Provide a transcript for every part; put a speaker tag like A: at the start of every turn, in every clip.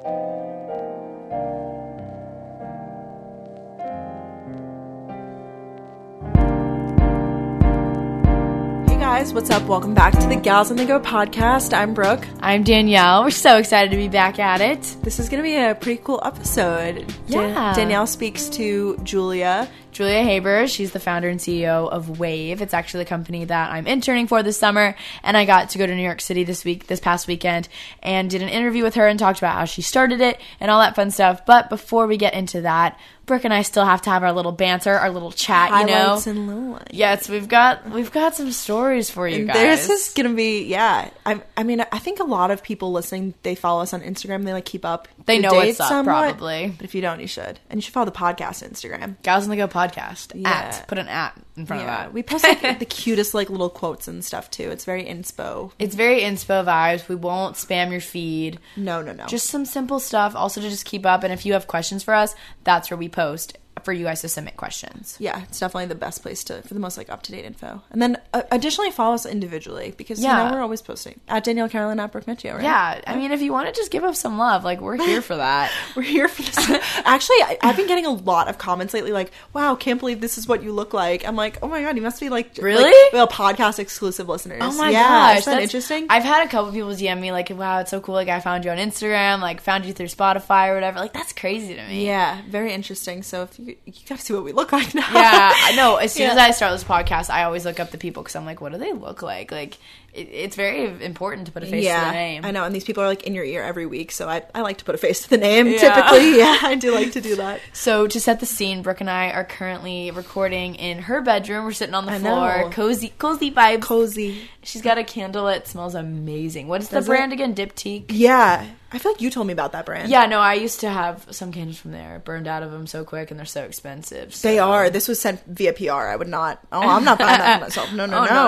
A: Guys, what's up? Welcome back to the Gals on the Go podcast. I'm Brooke.
B: I'm Danielle. We're so excited to be back at it.
A: This is going to be a pretty cool episode.
B: Yeah.
A: Danielle speaks to Julia
B: Haber. She's the founder and CEO of Wave. It's actually the company that I'm interning for this summer, and I got to go to New York City this past weekend, and did an interview with her and talked about how she started it and all that fun stuff. But before we get into that, Brooke and I still have to have our little banter, our little chat,
A: highlights and lowlights.
B: Yes, we've got some stories for you guys.
A: This is gonna be I mean, I think a lot of people listening, they follow us on Instagram. They like keep up.
B: They know what's up,
A: somewhat,
B: probably.
A: But if you don't, you should, and you should follow the podcast on Instagram.
B: Gals on the Go podcast.
A: Yeah.
B: Put an at in front of that.
A: We post like the cutest like little quotes and stuff too. It's very inspo.
B: It's very inspo vibes. We won't spam your feed.
A: No.
B: Just some simple stuff. Also to just keep up. And if you have questions for us, that's where we post for you guys to submit questions.
A: Yeah, it's definitely the best place for the most like up-to-date info. And then additionally follow us individually because you know we're always posting at Danielle Caroline at Brooke Mitchell, right?
B: Yeah, I mean if you want to just give us some love, like we're here for that.
A: We're here for this. Actually, I've been getting a lot of comments lately like, wow, can't believe this is what you look like. I'm like, oh my god, you must be like
B: really
A: podcast exclusive listeners.
B: Oh my gosh,
A: isn't that interesting?
B: I've had a couple people DM me like, wow, it's so cool, like I found you on Instagram, like found you through Spotify or whatever. Like that's crazy to me.
A: Yeah, very interesting. So if you gotta see what we look like now.
B: Yeah, I know. As soon as I start this podcast, I always look up the people because I'm like, what do they look like? Like, it's very important to put a face to the name.
A: I know, and these people are like in your ear every week, so I like to put a face to the name. Typically, I do like to do that.
B: So to set the scene, Brooke and I are currently recording in her bedroom. We're sitting on the floor, cozy vibes.
A: Cozy.
B: She's got a candle that smells amazing. What is the brand again? Diptyque.
A: Yeah, I feel like you told me about that brand.
B: Yeah, no, I used to have some candles from there. Burned out of them so quick, and they're so expensive. So.
A: They are. This was sent via PR. I would not. Oh, I'm not buying that for myself. No.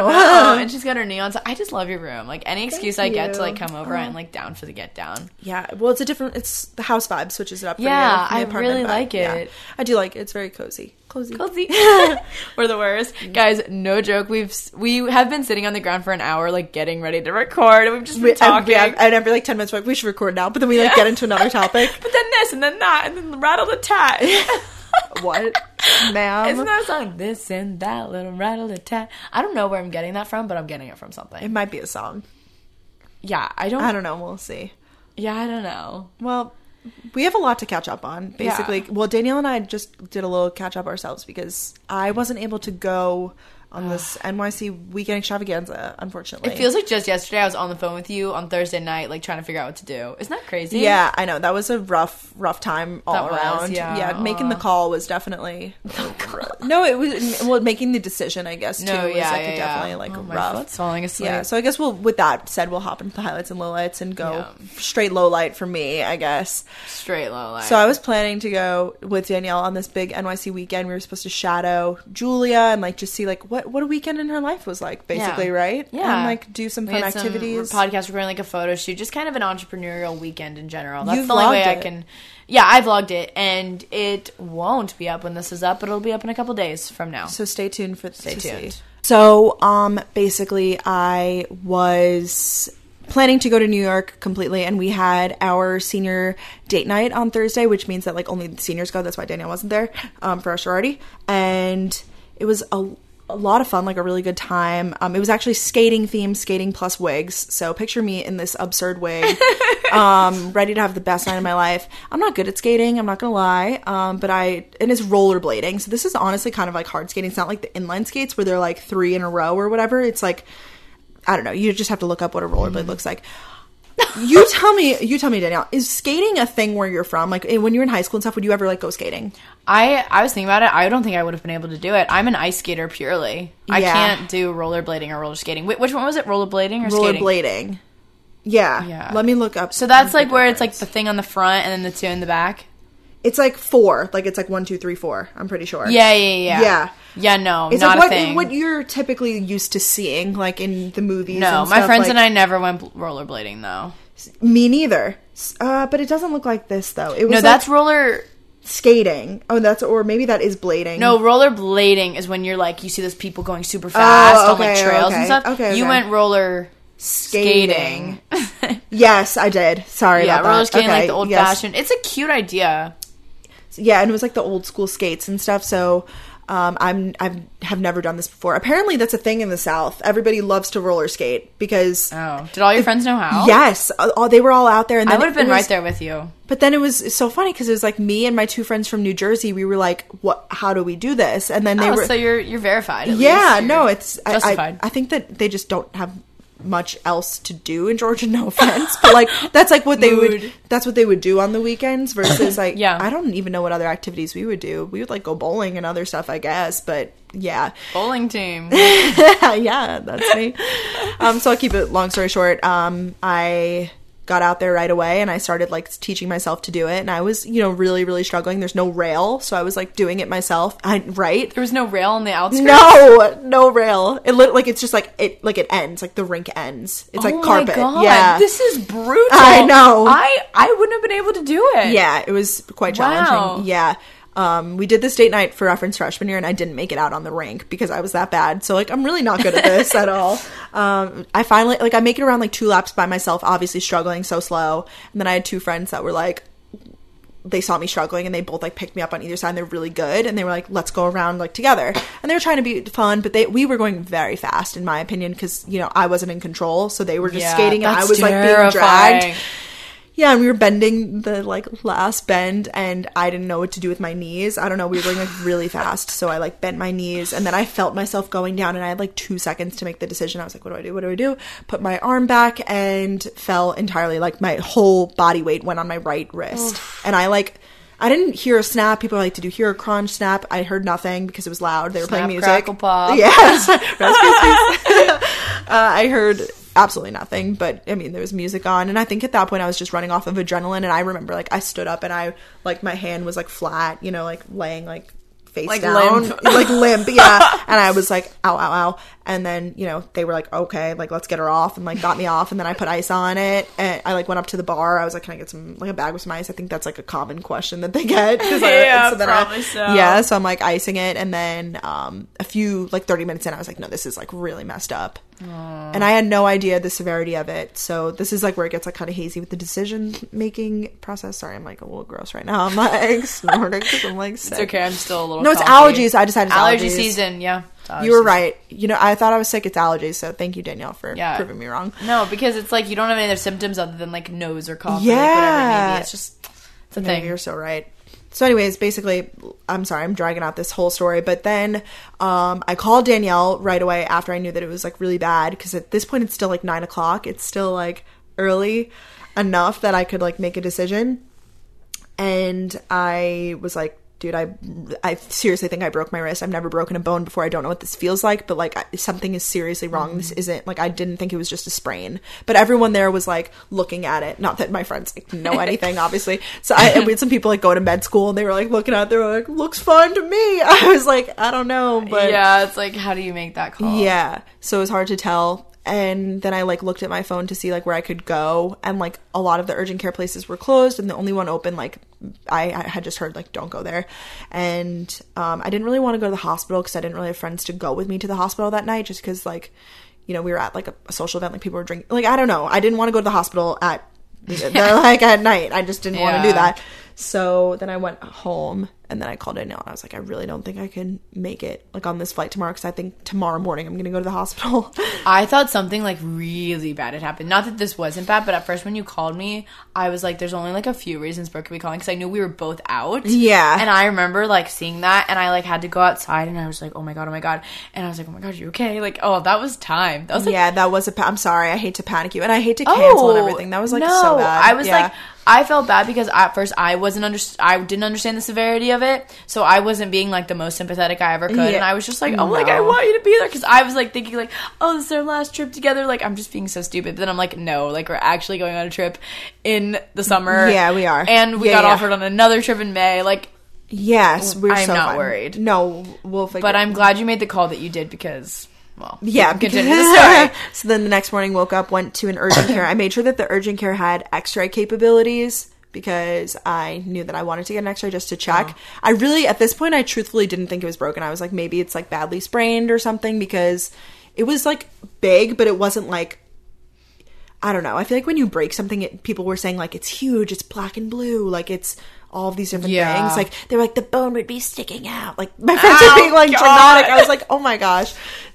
B: And she's got her neon. So I just love your room. Like any excuse I get to like come over, I'm like down for the get down.
A: Yeah. Well, it's the house vibe switches it up.
B: Yeah, I really like it.
A: Yeah, I do like it. It's very cozy. Cozy.
B: We're the worst. Guys, no joke. We have been sitting on the ground for an hour, like getting ready to record, and we've just been talking.
A: And every like 10 minutes, we're like, we should record now. But then we like get into another topic.
B: But then this, and then that, and then rattle the tat.
A: What, ma'am?
B: Isn't that a song? This and that little rattle the tat. I don't know where I'm getting that from, but I'm getting it from something.
A: It might be a song.
B: Yeah, I don't know.
A: We'll see.
B: Yeah, I don't know.
A: Well, we have a lot to catch up on, basically. Yeah. Well, Danielle and I just did a little catch up ourselves because I wasn't able to go on this NYC weekend extravaganza, unfortunately.
B: It feels like just yesterday I was on the phone with you on Thursday night, like trying to figure out what to do. Isn't that crazy?
A: Yeah, I know. That was a rough time all around.
B: Yeah,
A: making the call was definitely no, it was making the decision, I guess, too. Definitely like rough.
B: My foot's falling asleep.
A: Yeah, so I guess with that said, we'll hop into the highlights and lowlights and go straight low light for me, I guess.
B: Straight low light.
A: So I was planning to go with Danielle on this big NYC weekend. We were supposed to shadow Julia and like just see like what a weekend in her life was like, basically, right?
B: Yeah.
A: And like do some fun activities.
B: Podcast recording, like a photo shoot, just kind of an entrepreneurial weekend in general. That's the only way I can. Yeah, I vlogged it, and it won't be up when this is up, but it'll be up in a couple days from now.
A: So stay tuned for
B: Stay tuned.
A: See. So basically I was planning to go to New York completely, and we had our senior date night on Thursday, which means that like only the seniors go. That's why Danielle wasn't there for our sorority, and it was a lot of fun, like a really good time. It was actually skating themed, skating plus wigs. So picture me in this absurd wig, ready to have the best night of my life. I'm not good at skating, I'm not gonna lie, and it's rollerblading. So this is honestly kind of like hard skating. It's not like the inline skates where they're like 3 in a row or whatever. It's like, I don't know. You just have to look up what a rollerblade looks like. You tell me, Danielle, is skating a thing where you're from? Like, when you're in high school and stuff, would you ever, like, go skating?
B: I was thinking about it. I don't think I would have been able to do it. I'm an ice skater purely. I can't do rollerblading or roller skating. Which one was it? Rollerblading or skating?
A: Rollerblading. Yeah. Let me look up.
B: So that's, like, where it's, like, the thing on the front and then the 2 in the back?
A: It's, like, 4. Like, it's, like, 1, 2, 3, 4. I'm pretty sure.
B: Yeah. Yeah, no,
A: it's
B: not
A: like
B: a thing.
A: What you're typically used to seeing, like, in the movies
B: No,
A: and
B: my
A: stuff,
B: friends
A: like,
B: and I never went rollerblading, though.
A: Me neither. But it doesn't look like this, though. It was
B: that's roller
A: skating. Or maybe that is blading.
B: No, rollerblading is when you're like, you see those people going super fast on like trails and stuff. You went roller
A: Skating. Yes, I did. Sorry about that.
B: Roller skating,
A: Okay,
B: like the old fashioned. It's a cute idea.
A: Yeah, and it was like the old school skates and stuff. So I have never done this before. Apparently, that's a thing in the South. Everybody loves to roller skate because.
B: Oh, did all your friends know how?
A: Yes, they were all out there, and then
B: I would have been right there with you.
A: But then it was so funny because it was like me and my two friends from New Jersey. We were like, "What? How do we do this?" And then they were.
B: So you're verified. At
A: yeah,
B: least.
A: No, it's
B: justified.
A: I think that they just don't have much else to do in Georgia, no offense, but like that's like what they would do on the weekends versus like I don't even know what other activities we would do. We would like go bowling and other stuff, I guess, but yeah.
B: Bowling team.
A: Yeah, that's me. So I'll keep it long story short. I got out there right away and I started like teaching myself to do it, and I was, really, really struggling. There's no rail, so I was like doing it myself. Right?
B: There was no rail on the outskirts?
A: No rail. It's just like it ends, like the rink ends. It's like carpet.
B: God.
A: Yeah.
B: This is brutal.
A: I know.
B: I wouldn't have been able to do it.
A: Yeah, it was quite challenging.
B: Wow.
A: Yeah. We did this date night for reference freshman year, and I didn't make it out on the rink because I was that bad. So, like, I'm really not good at this at all. I finally, I make it around, 2 laps by myself, obviously struggling so slow. And then I had 2 friends that were, they saw me struggling, and they both, picked me up on either side, and they're really good. And they were like, let's go around, together. And they were trying to be fun, but we were going very fast, in my opinion, because, I wasn't in control. So they were just skating, and I was, being dragged. Yeah, and we were bending the, last bend, and I didn't know what to do with my knees. I don't know, we were going, really fast, so I, bent my knees, and then I felt myself going down, and I had, 2 seconds to make the decision. I was like, what do I do? Put my arm back, and fell entirely. My whole body weight went on my right wrist. Oof. And I didn't hear a snap. People like to do hear a crunch snap. I heard nothing because it was loud. They were playing music.
B: Crackle pop.
A: Yes. I heard absolutely nothing, but I mean, there was music on, and I think at that point I was just running off of adrenaline. And I remember I stood up and I my hand was flat, laying face down,
B: limp.
A: Limp, yeah. And I was like, ow, ow, ow. And then, they were like, okay, let's get her off, and got me off, and then I put ice on it, and I went up to the bar. I was like, can I get some, a bag with some ice? I think that's a common question that they get.
B: Yeah, probably so.
A: Yeah, so I'm icing it, and then a few 30 minutes in, I was like, no, this is really messed up. Aww. And I had no idea the severity of it. So this is where it gets kind of hazy with the decision making process. Sorry, I'm a little gross right now. I'm snorting because I'm sick.
B: It's okay, I'm still a little
A: No, it's
B: coffee.
A: allergies. I decided it's
B: allergy
A: allergies.
B: season. Yeah.
A: You were right. I thought I was sick. It's allergies. So thank you, Danielle, for proving me wrong.
B: No, because it's you don't have any other symptoms other than nose or cough.
A: Yeah.
B: Or whatever it may be. It's a thing.
A: You're so right. So anyways, basically, I'm sorry, I'm dragging out this whole story, but then I called Danielle right away after I knew that it was really bad, because at this point it's still 9 o'clock. It's still early enough that I could make a decision. And I was like, dude, I seriously think I broke my wrist. I've never broken a bone before. I don't know what this feels like, but something is seriously wrong. Mm-hmm. This isn't I didn't think it was just a sprain, but everyone there was looking at it. Not that my friends know anything, obviously. So we had some people going to med school, and they were looking at it. They were looks fine to me. I was I don't know, but
B: yeah, it's how do you make that call?
A: Yeah, so it was hard to tell. And then I looked at my phone to see where I could go, and a lot of the urgent care places were closed, and the only one open I had just heard don't go there. And I didn't really want to go to the hospital because I didn't really have friends to go with me to the hospital that night, just because we were at a social event, people were drinking, I don't know, I didn't want to go to the hospital at at night. I just didn't want to do that. So then I went home, and then I called Danielle, and I was like, I really don't think I can make it on this flight tomorrow, because I think tomorrow morning I'm going to go to the hospital.
B: I thought something really bad had happened. Not that this wasn't bad, but at first when you called me, I was there's only a few reasons Brooke could be calling, because I knew we were both out.
A: Yeah.
B: And I remember seeing that, and I had to go outside, and I was oh my god. And I was oh my god, you okay? Oh, that was time. That was
A: yeah, that was I'm sorry. I hate to panic you, and I hate to cancel and everything. That was
B: no,
A: so bad.
B: I was I felt bad because at first I didn't understand the severity of it, so I wasn't being the most sympathetic I ever could, and I was just I want you to be there, because I was thinking oh, this is our last trip together, I'm just being so stupid. But then I'm no, we're actually going on a trip in the summer.
A: Yeah, we are,
B: and we got offered on another trip in May.
A: Yes,
B: I'm not worried.
A: No, we'll figure.
B: But I'm glad you made the call that you did, because. Well,
A: yeah,
B: continue the story.
A: So then the next morning, woke up, went to an urgent care. I made sure that the urgent care had x-ray capabilities, because I knew that I wanted to get an x-ray just to check. Oh. I really, at this point, I truthfully didn't think it was broken. I was maybe it's badly sprained or something, because it was big, but it wasn't I don't know. I feel like when you break something, people were saying, like, it's huge, it's black and blue, like, it's all of these different things. Like, they were like, the bone would be sticking out. Like, my friends are being, like, dramatic. I was like, oh my gosh.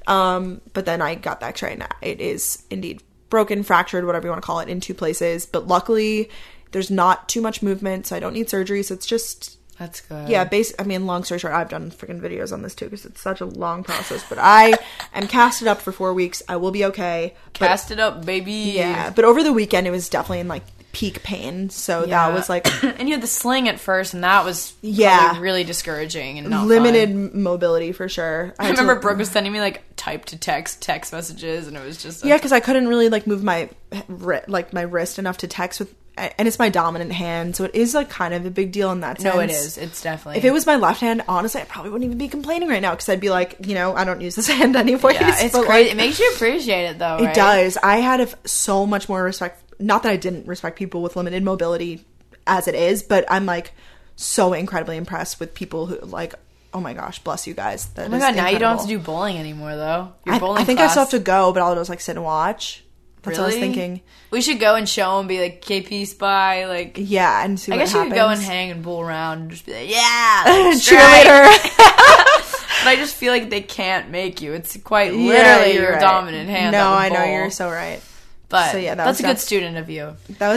A: But then I got the x-ray, and it is indeed broken, fractured, whatever you want to call it, in 2 places. But luckily, there's not too much movement, so I don't need surgery. So it's just...
B: That's good.
A: Yeah, I mean, long story short, I've done freaking videos on this too because it's such a long process. But I am casted up for 4 weeks. I will be okay.
B: Casted up, baby.
A: Yeah, but over the weekend, it was definitely in, like, peak pain. So that was, like...
B: And you had the sling at first, and that was probably really discouraging and not
A: limited
B: fun.
A: Mobility, for sure.
B: I remember Brooke was sending me, like, text messages, and it was just...
A: Yeah, because I couldn't really, like, move my wrist enough to text with... And it's my dominant hand, so it is, like, kind of a big deal in that sense.
B: No, it is. It's definitely...
A: If it was my left hand, honestly, I probably wouldn't even be complaining right now, because I'd be like, you know, I don't use this hand anyways.
B: Yeah, it's crazy. Like, it makes you appreciate it, though, right?
A: It does. I had so much more respect. Not that I didn't respect people with limited mobility as it is, but I'm, like, so incredibly impressed with people who, like... Oh my gosh, bless you guys.
B: That oh my god, now you don't have to do bowling anymore, though. Your bowling
A: I think
B: class.
A: I still have to go, but I'll just, like, sit and watch. That's
B: really?
A: what I was thinking.
B: We should go and show them, be like, KP Spy, like...
A: Yeah, and see what happens.
B: I guess you could go and hang and bowl around and just be like, yeah!
A: Cheerleader!
B: But I just feel like they can't make you. It's quite literally your dominant hand.
A: No, I know, you're so right.
B: But so, yeah, that's a good student of you.
A: That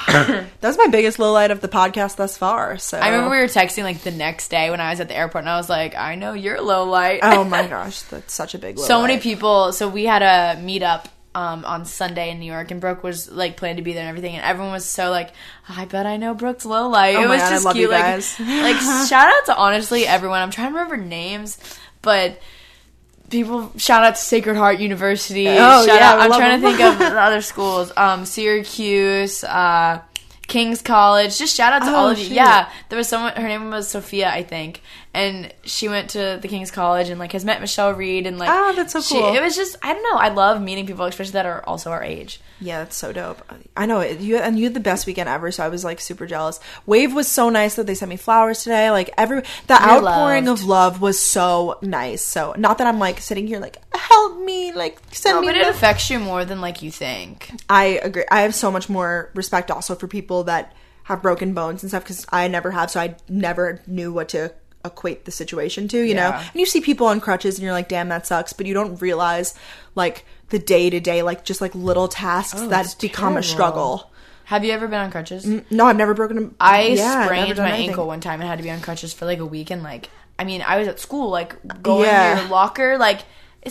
A: was my biggest low light of the podcast thus far. So
B: I remember we were texting like the next day when I was at the airport, and I was like, I know you're low light.
A: Oh my gosh, that's such a big low light.
B: Many people. So we had a meetup on Sunday in New York, and Brooke was like planned to be there and everything, and everyone was so like, I bet I know Brooke's low light.
A: Oh
B: it was
A: God,
B: just
A: I love
B: cute.
A: You guys.
B: Like shout out to honestly everyone. I'm trying to remember names, but. People shout out to Sacred Heart University. Shout out. I'm trying to think of the other schools. Syracuse, King's College. Just shout out to all of you.
A: Shoot.
B: Yeah, there was someone. Her name was Sophia, I think, and she went to the King's College and like has met Michelle Reed and like.
A: Oh, that's so cool.
B: It was just I don't know. I love meeting people, especially that are also our age.
A: Yeah, that's so dope. I know it. You had the best weekend ever, so I was like super jealous. Wave was so nice that they sent me flowers today. Like the outpouring of love was so nice. So not that I'm like sitting here like help me, like send me.
B: But it affects you more than like you think.
A: I agree. I have so much more respect also for people that have broken bones and stuff because I never have, so I never knew what to equate the situation to, you know? And you see people on crutches and you're like, damn, that sucks, but you don't realize like the day-to-day, like just like little tasks that become a struggle.
B: Have you ever been on crutches?
A: No, I've never broken a...
B: I sprained my ankle one time and had to be on crutches for like a week, and like, I mean, I was at school, like going to your locker, like it's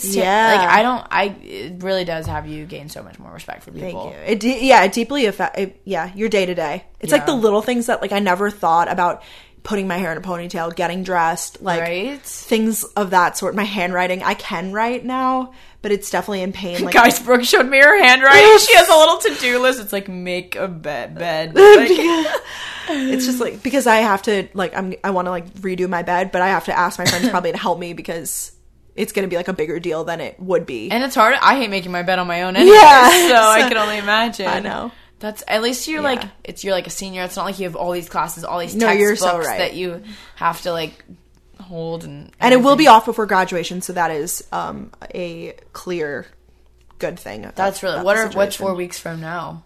B: it really does have you gain so much more respect for people.
A: Thank you. It deeply affects your day-to-day. It's like the little things that like I never thought about. Putting my hair in a ponytail, getting dressed, like things of that sort. My handwriting, I can write now, but it's definitely in pain. Like,
B: guys, Brooke showed me her handwriting. She has a little to-do list. It's like make a bed. Like,
A: it's just like because I have to like I want to like redo my bed, but I have to ask my friends probably to help me because it's going to be like a bigger deal than it would be.
B: And it's hard. I hate making my bed on my own anyway, so I can only imagine.
A: I know.
B: That's at least you're like you're like a senior. It's not like you have all these classes, all these textbooks that you have to like hold and
A: it will be off before graduation, so that is a clear good thing.
B: That's really what's 4 weeks from now?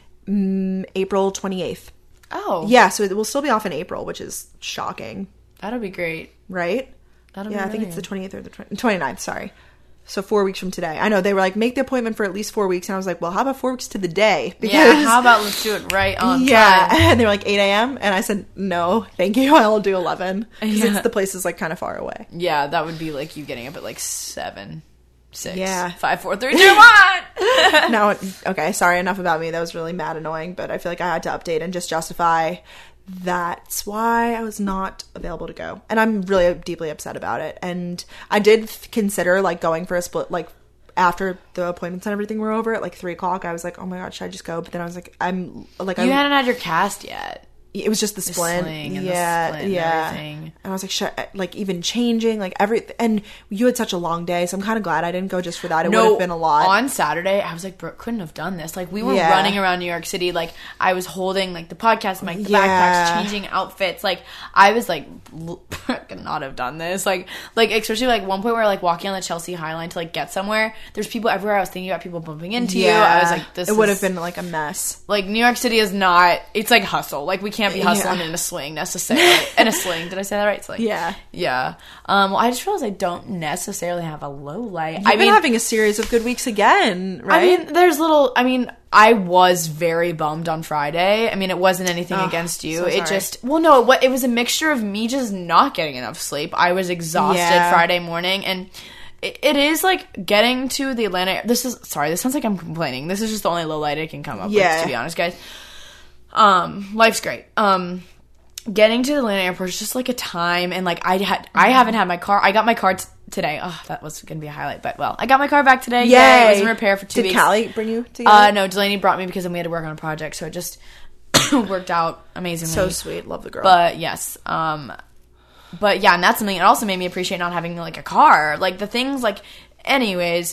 A: April 28th.
B: Oh,
A: yeah. So it will still be off in April, which is shocking.
B: That'll be great,
A: right?
B: That'll be
A: I think it's the 28th or the 29th. Sorry. So 4 weeks from today. I know they were like, make the appointment for at least 4 weeks. And I was like, well, how about 4 weeks to the day?
B: Because, how about let's do it right on time?
A: And they were like 8 a.m. And I said, no, thank you. I'll do 11. Because the place is like kind of far away.
B: Yeah, that would be like you getting up at like 7, 6,
A: yeah.
B: 5, 4, 3, 2, 1.
A: No, okay, sorry, enough about me. That was really mad annoying. But I feel like I had to update and just justify that's why I was not available to go. And I'm really deeply upset about it. And I did consider like going for a split, like after the appointments and everything were over at like 3:00. I was like, oh my god, should I just go? But then I was like, you
B: hadn't had your cast yet.
A: It was just the splint.
B: sling and
A: yeah,
B: the splint
A: yeah.
B: and everything.
A: And I was like, like even changing, like everything. And you had such a long day, so I'm kind of glad I didn't go just for that. It would have been a lot.
B: On Saturday, I was like, Brooke couldn't have done this. Like, we were
A: Yeah.
B: running around New York City. Like, I was holding, like, the podcast mic, the
A: Yeah.
B: backpacks, changing outfits. Like, I was like, could not have done this. Like, especially, like, one point where, like, walking on the Chelsea High Line to, like, get somewhere. There's people everywhere. I was thinking about people bumping into you. I was like,
A: it would have been like a mess.
B: Like, New York City is not, it's like hustle. Like, we can't be hustling
A: Yeah.
B: in a sling necessarily. In a sling. Did I say that right? Sling.
A: Yeah.
B: Yeah. Well, I just realized I don't necessarily have a low light.
A: I've been having a series of good weeks again, right?
B: I mean, I was very bummed on Friday. I mean, it wasn't anything against you.
A: so
B: It
A: sorry.
B: just, it was a mixture of me just not getting enough sleep. I was exhausted
A: Yeah.
B: Friday morning, and it is like getting to the Atlanta. This sounds like I'm complaining. This is just the only low light I can come up with, to be honest, guys. Life's great. Getting to the Atlanta airport is just like a time, and like I haven't had my car. I got my car today. Oh, that was gonna be a highlight, but well, I got my car back today. Yay! It was in repair for 2 weeks.
A: Did Callie bring you together?
B: No, Delaney brought me because then we had to work on a project, so it just worked out amazingly.
A: So sweet, love the girl.
B: But yes, but yeah, and that's something. It also made me appreciate not having like a car. Like the things, like, anyways.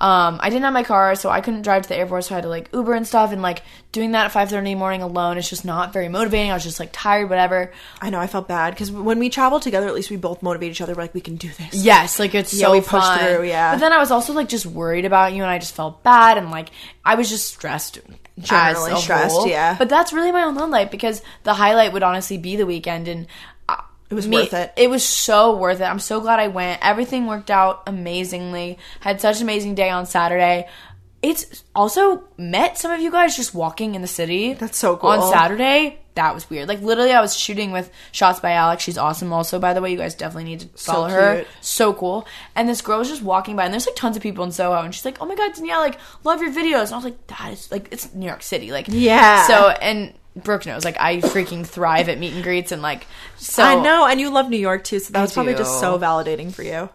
B: I didn't have my car, so I couldn't drive to the airport, so I had to, like, Uber and stuff, and, like, doing that at 5:30 in the morning alone, it's just not very motivating. I was just, like, tired, whatever.
A: I know, I felt bad, because when we travel together, at least we both motivate each other. We're like, we can do this.
B: Yes, like, it's so
A: we
B: fun.
A: pushed through, yeah.
B: But then I was also, like, just worried about you, and I just felt bad, and, like, I was just stressed.
A: Generally
B: as a
A: stressed,
B: whole.
A: yeah.
B: But that's really my own low light, because the highlight would honestly be the weekend, and
A: it was worth it.
B: It was so worth it. I'm so glad I went. Everything worked out amazingly. Had such an amazing day on Saturday. It's also met some of you guys just walking in the city.
A: That's so cool.
B: On Saturday, that was weird. Like, literally, I was shooting with Shots by Alex. She's awesome also, by the way. You guys definitely need to follow her.
A: Cute.
B: So cool. And this girl was just walking by, and there's, like, tons of people in Soho, and she's like, oh my god, Danielle, like, love your videos. And I was like, that is, like, it's New York City. Like,
A: yeah.
B: So, and Brooke knows, like, I freaking thrive at meet and greets, and, like, so.
A: I know, and you love New York, too, so that was probably
B: do.
A: just so validating for you.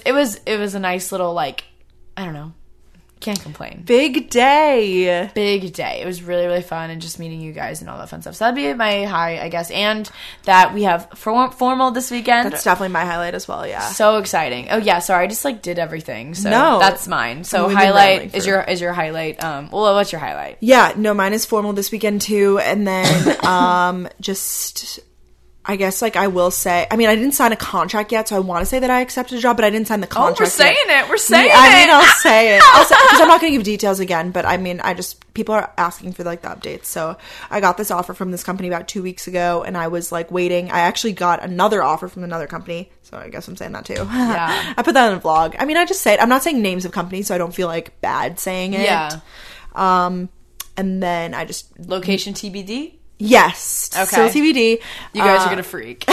B: It was a nice little, like, I don't know. Can't complain.
A: Big day.
B: Big day. It was really, really fun, and just meeting you guys and all that fun stuff. So that'd be my high, I guess. And that we have formal this weekend.
A: That's definitely my highlight as well, yeah.
B: So exciting. Oh yeah, sorry, I just like did everything. So
A: No.
B: that's mine. So
A: We've been
B: highlight
A: rambling
B: is your highlight. Well, what's your highlight?
A: Yeah, no, mine is formal this weekend too, and then just, I guess, like, I will say, I mean, I didn't sign a contract yet, so I want to say that I accepted a job, but I didn't sign the contract
B: we're saying
A: yet.
B: it. We're saying
A: I mean,
B: it.
A: I'll say it. Because I'm not going to give details again, but I mean, people are asking for, like, the updates. So I got this offer from this company about 2 weeks ago, and I was, like, waiting. I actually got another offer from another company, so I guess I'm saying that too.
B: Yeah.
A: I put that in a vlog. I mean, I just say it. I'm not saying names of companies, so I don't feel, like, bad saying it.
B: Yeah.
A: And then I just...
B: Location TBD.
A: Yes.
B: Okay.
A: Still TBD.
B: You guys are gonna freak.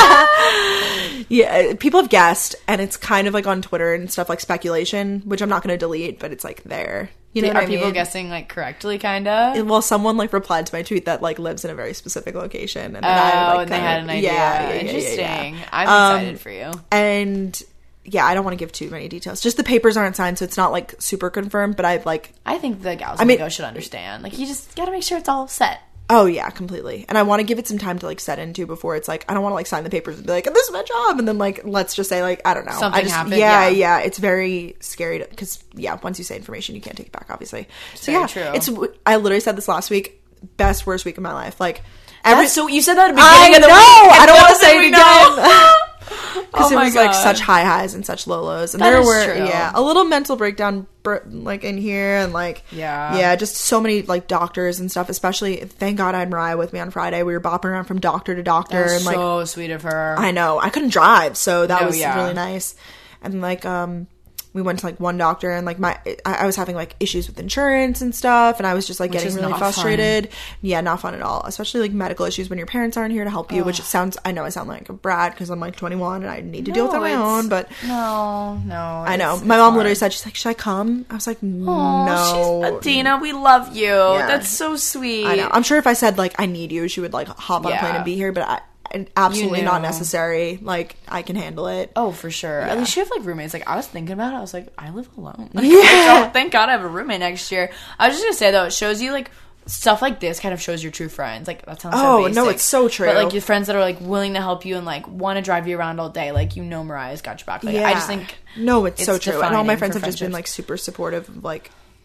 A: Yeah, people have guessed, and it's kind of like on Twitter and stuff, like speculation, which I'm not going to delete, but it's like there. You know what
B: Are
A: I mean?
B: people guessing like correctly, kind of?
A: Well, someone like replied to my tweet that like lives in a very specific location, and then I, like,
B: and they had an idea. Interesting.
A: Yeah.
B: I'm excited for you.
A: And yeah, I don't want to give too many details. Just the papers aren't signed, so it's not like super confirmed. But I
B: think the gals should understand. Like, you just gotta make sure it's all set.
A: Oh yeah, completely. And I want to give it some time to like set into before it's like, I don't want to like sign the papers and be like, this is my job, and then like let's just say like, I don't know,
B: something happened.
A: Yeah, it's very scary because once you say information, you can't take it back, obviously. So
B: very
A: true.
B: true.
A: I literally said this last week, best worst week of my life. Like
B: so you said that at the beginning of the week.
A: I don't want to say it again. Because
B: Oh
A: it
B: my
A: was like
B: God.
A: such high highs and such low lows, and
B: That
A: there
B: is
A: were
B: true.
A: a little mental breakdown like in here, and like just so many like doctors and stuff. Especially, thank God I had Mariah with me on Friday. We were bopping around from doctor to doctor,
B: That's
A: and like
B: so sweet of her.
A: I know I couldn't drive, so that was really nice. And like we went to like one doctor, and like I was having like issues with insurance and stuff, and I was just like getting really frustrated. Yeah, not fun at all, especially like medical issues when your parents aren't here to help you. Which I know I sound like a brat because I'm like 21 and I need to deal with it on my own, but
B: no,
A: I know my mom literally said, she's like, should I come? I was like, no.
B: She's Adina, we love you. That's so sweet.
A: I know. I'm sure if I said like I need you, she would like hop on a plane and be here, but absolutely not necessary. Like, I can handle it.
B: Oh, for sure. At least you have like roommates. Like, I was thinking about it. I was like, I live alone. Like,
A: yeah.
B: thank God I have a roommate next year. I was just gonna say though, it shows you like stuff like this kind of shows your true friends. Like, that sounds so
A: Oh,
B: basic.
A: no, it's so true.
B: But, like, your friends that are, like, willing to help you and, like, want to drive you around all day. Like, you know Mariah's got your back. Like,
A: Yeah.
B: I just think...
A: No, it's so true. And all my
B: defining
A: friends
B: for
A: have just been,
B: friendships.
A: like, super supportive of, like,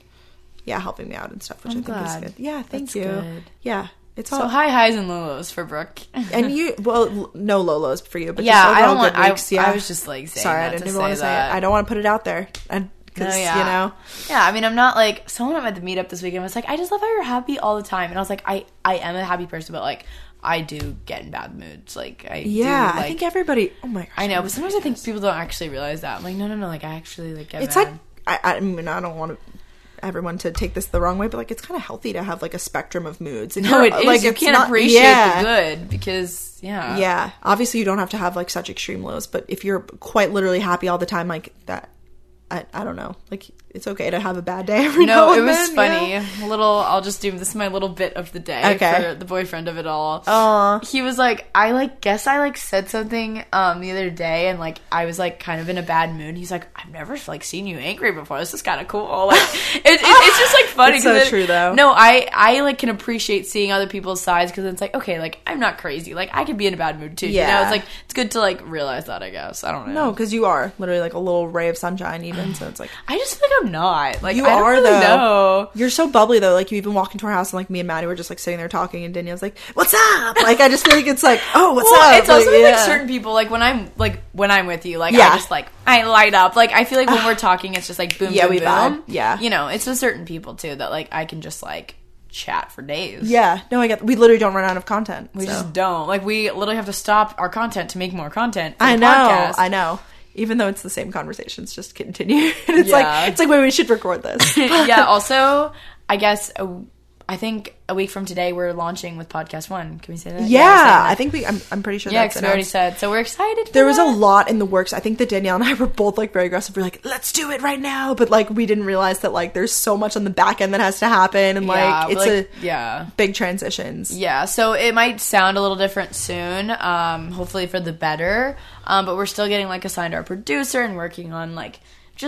A: yeah, helping me out and stuff, which
B: I'm
A: I think
B: glad.
A: is good. Yeah, thank
B: That's
A: you.
B: good.
A: Yeah, it's
B: So
A: all...
B: high highs and low lows for Brooke.
A: And you, well, no Lolos for you, but
B: Yeah,
A: just
B: I
A: overall
B: don't want...
A: good weeks,
B: I was just, like, saying
A: Sorry, I
B: that
A: didn't
B: to
A: even want to say
B: that.
A: it. I don't want to put it out there. Because,
B: No, yeah.
A: you know...
B: Yeah, I mean, I'm not, like... Someone at the meetup this weekend was like, I just love how you're happy all the time. And I was like, I am a happy person, but, like, I do get in bad moods. Like, I
A: Yeah,
B: do, like...
A: I think everybody... Oh, my gosh.
B: I know, but sometimes I think people don't actually realize that. I'm like, no, like, I actually, like, get
A: It's
B: mad.
A: like... I mean, I don't want everyone to take this the wrong way, but, like, it's kind of healthy to have, like, a spectrum of moods. And
B: No, it is.
A: Like,
B: You
A: it's
B: can't
A: not-
B: appreciate
A: yeah.
B: the good because, yeah.
A: Yeah, obviously you don't have to have like such extreme lows, but if you're quite literally happy all the time, like that, I don't know, like it's okay to have a bad day every now
B: No, it
A: and
B: was
A: then,
B: funny.
A: yeah.
B: A little, I'll just do, this is my little bit of the day
A: Okay.
B: for the boyfriend of it all.
A: Aw.
B: He was like, I guess I said something the other day and like I was like kind of in a bad mood. He's like, I've never like seen you angry before. This is kind of cool. Like it's just like funny.
A: It's so
B: 'cause
A: true, though.
B: No, I like can appreciate seeing other people's sides because it's like, okay, like I'm not crazy. Like I could be in a bad mood too. You know,
A: Yeah.
B: it's like it's good to like realize that. I guess I don't know.
A: No, because you are literally like a little ray of sunshine, even. So it's like
B: I just feel like I'm not. Like
A: you
B: I don't
A: are
B: really
A: though.
B: know.
A: You're so bubbly though. Like you even walk into our house and like me and Maddie were just like sitting there talking, and Danielle's like, "What's up?" Like I just feel like it's like, "Oh, what's
B: Well,
A: up?"
B: it's also like
A: yeah.
B: certain people. Like when I'm with you, like
A: Yeah.
B: I just like I light up. Like I feel like when we're talking, it's just like boom,
A: Yeah,
B: boom,
A: we
B: boom.
A: vibe. Yeah.
B: you know, it's with certain people too that like I can just like chat for days.
A: Yeah, no, I get. We literally don't run out of content.
B: we
A: so.
B: just don't. Like we literally have to stop our content to make more content. For
A: I
B: the
A: know,
B: podcast.
A: I know. Even though it's the same conversations, just continue. And it's
B: Yeah.
A: like wait, we should record this.
B: Yeah. Also, I guess I think a week from today we're launching with Podcast One. Can we say that? we're saying
A: Yeah,
B: that.
A: I think I'm pretty sure
B: Yeah,
A: that's
B: because we already
A: announced.
B: said. So we're excited. For
A: There was a
B: that.
A: lot in the works. I think that Danielle and I were both like very aggressive. We're like, let's do it right now. But like we didn't realize that like there's so much on the back end that has to happen, and like
B: Yeah,
A: it's
B: but,
A: a
B: like, yeah.
A: big transitions.
B: Yeah, so it might sound a little different soon, hopefully for the better. But we're still getting like assigned our producer and working on like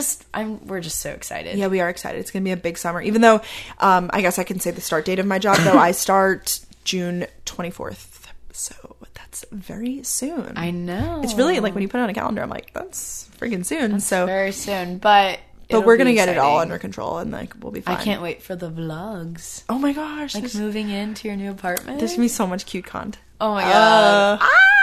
B: we're just so excited.
A: Yeah, we are excited. It's gonna be a big summer. Even though, I guess I can say the start date of my job though. I start June 24th, so that's very soon.
B: I know.
A: It's really like when you put it on a calendar, I'm like, that's freaking soon. So,
B: very soon, but
A: we're
B: it'll
A: gonna
B: be
A: get it all
B: exciting.
A: under control, and like we'll be
B: I
A: fine.
B: can't wait for the vlogs.
A: Oh my gosh,
B: Like moving into your new apartment.
A: there's gonna be so much cute content.
B: Oh my god.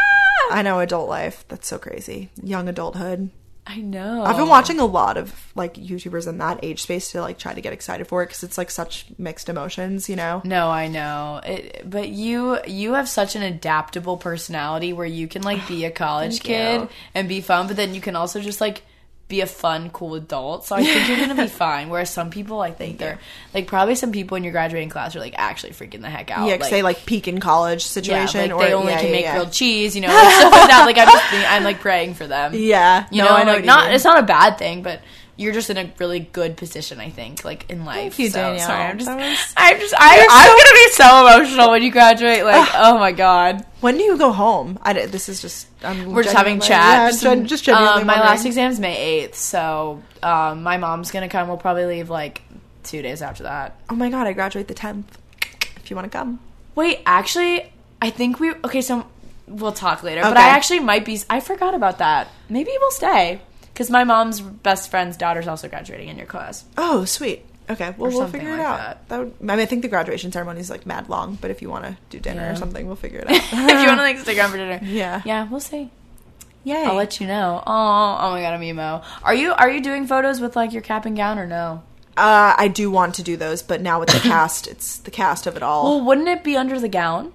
A: I know, adult life. That's so crazy. Young adulthood.
B: I know.
A: I've been watching a lot of like YouTubers in that age space to like try to get excited for it because it's like such mixed emotions, you know?
B: No, I know. But you have such an adaptable personality where you can like be a college
A: Thank
B: kid
A: you.
B: and be fun, but then you can also just like be a fun, cool adult. So I think you're gonna be fine. Whereas some people, I think they're like probably some people in your graduating class are like actually freaking the heck out.
A: Yeah, because they like peak in college situation,
B: like, they
A: or
B: only
A: yeah,
B: can
A: yeah,
B: make
A: yeah.
B: grilled cheese, you know, like stuff like that. Like I'm like praying for them.
A: Yeah,
B: You
A: no,
B: know,
A: I know.
B: like
A: what you mean.
B: it's not a bad thing, but you're just in a really good position, I think, like in life.
A: Thank you,
B: So,
A: Danielle.
B: sorry,
A: That was-
B: I'm gonna be so emotional when you graduate. Like, oh my god,
A: When do you go home? This is just
B: we're just having chat.
A: Yeah, just genuinely
B: my
A: wondering.
B: last exam's May 8th, so my mom's gonna come. We'll probably leave like 2 days after that.
A: Oh my god, I graduate the 10th. If you want to come.
B: Wait, actually, I think so we'll talk later. But
A: Okay.
B: I actually might be. I forgot about that. Maybe we'll stay because my mom's best friend's daughter's also graduating in your class.
A: Oh, sweet. Okay, well, we'll
B: something
A: figure it
B: like
A: out. That would, I mean, I think the graduation ceremony is like mad long, but if you want to do dinner
B: Yeah.
A: or something, we'll figure it out.
B: If you want to like stick around for dinner,
A: Yeah.
B: yeah, we'll see.
A: Yay.
B: I'll let you know. Oh my god, I'm emo. Are you doing photos with like your cap and gown or no?
A: I do want to do those, but now with the cast, it's the cast of it all.
B: Well, wouldn't it be under the gown?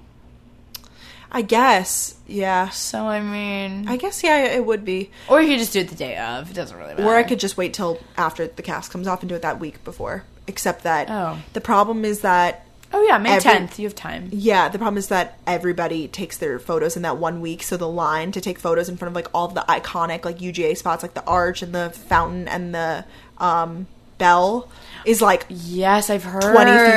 A: I guess, yeah.
B: So I mean,
A: I guess, yeah, it would be.
B: or you could just do it the day of. It doesn't really matter.
A: Or I could just wait till after the cast comes off and do it that week before. Except that the problem is that,
B: Oh yeah, May 10th. You have time.
A: yeah, the problem is that everybody takes their photos in that 1 week. So the line to take photos in front of like all of the iconic like UGA spots, like the arch and the fountain and the bell, is like
B: Yes, I've heard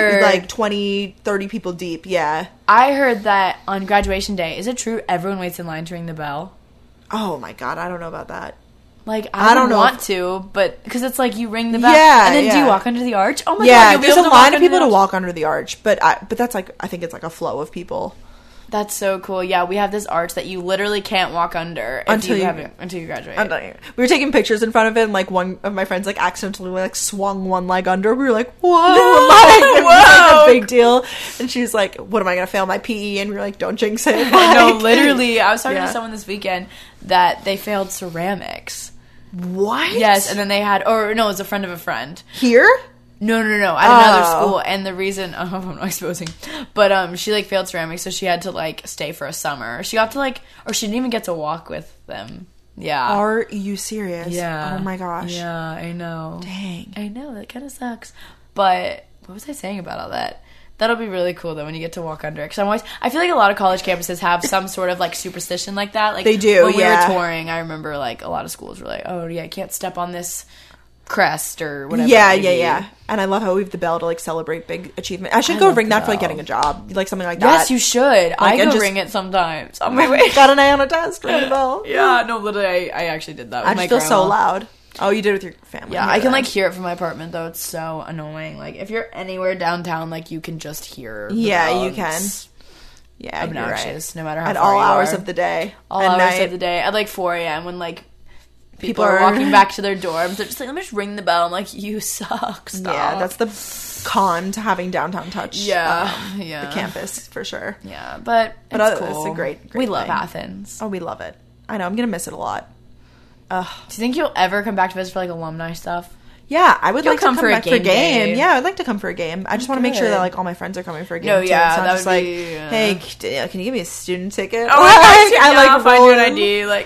A: 20, 30 people deep. Yeah.
B: I heard that on graduation day. Is it true everyone waits in line to ring the bell?
A: Oh my god, I don't know about that.
B: Like, I don't
A: know
B: want to, but because it's like you ring the bell,
A: Yeah,
B: and then do
A: yeah.
B: you walk under the arch? Oh my
A: Yeah,
B: god, you'll be
A: there's
B: able
A: a
B: to
A: line
B: walk
A: of
B: under
A: people
B: the
A: to
B: arch.
A: walk under the arch, but that's like, I think it's like a flow of people.
B: That's so cool. Yeah, we have this arch that you literally can't walk under until you graduate.
A: We were taking pictures in front of it, and like one of my friends like accidentally like swung one leg under. We were like, "Whoa!" Like, it was like a big deal. And she was like, "What am I gonna fail my PE?" And we were like, "Don't jinx it."
B: No, literally. I was talking to someone this weekend that they failed ceramics.
A: What?
B: Yes, and then they had, or no, it was a friend of a friend.
A: Here?
B: No, at another school, and the reason, I'm not exposing, but she like failed ceramics, so she had to like stay for a summer. She got to like, or she didn't even get to walk with them. Yeah.
A: Are you serious?
B: Yeah.
A: Oh my gosh.
B: Yeah, I know.
A: Dang.
B: I know, that kind of sucks. But what was I saying about all that? That'll be really cool though when you get to walk under it. Because I feel like a lot of college campuses have some sort of like superstition like that. Like
A: they do.
B: When we were touring, I remember like a lot of schools were like, "Oh yeah, I can't step on this crest or whatever."
A: Yeah. And I love how we have the bell to like celebrate big achievement. I should go ring that for like getting a job, like something like that.
B: Yes, you should. Like, I go ring it sometimes on my way.
A: Got an A on a test, ring the bell.
B: Yeah, no, literally, I actually did that. With
A: I just feel so loud. Oh, you did it with your family.
B: Yeah, I can like hear it from my apartment though. It's so annoying. Like if you're anywhere downtown, like you can just hear.
A: Yeah, you can. Yeah,
B: obnoxious. Right. No matter how
A: at
B: far
A: all
B: you
A: hours
B: are.
A: of the day.
B: All
A: at
B: hours
A: night.
B: of the day at like 4 a.m. when like people are walking back to their dorms. They're just like, let me just ring the bell. I'm like, you suck. Stop.
A: Yeah, that's the con to having downtown touch.
B: Yeah,
A: the campus for sure.
B: Yeah, but it's cool.
A: It's a great
B: we love
A: thing.
B: Athens.
A: Oh, we love it. I know. I'm gonna miss it a lot.
B: Do you think you'll ever come back to visit for like alumni stuff?
A: Yeah, I would like to come
B: for
A: back
B: a
A: for a
B: game
A: game.
B: day.
A: Yeah, I'd like to come for a game. I just want to make sure that like all my friends are coming for a game.
B: No,
A: too.
B: yeah,
A: so I'm
B: that
A: just
B: would
A: like,
B: be,
A: hey, Danielle, can you give me a student ticket?
B: Oh my gosh,
A: I like
B: find you an ID. Like,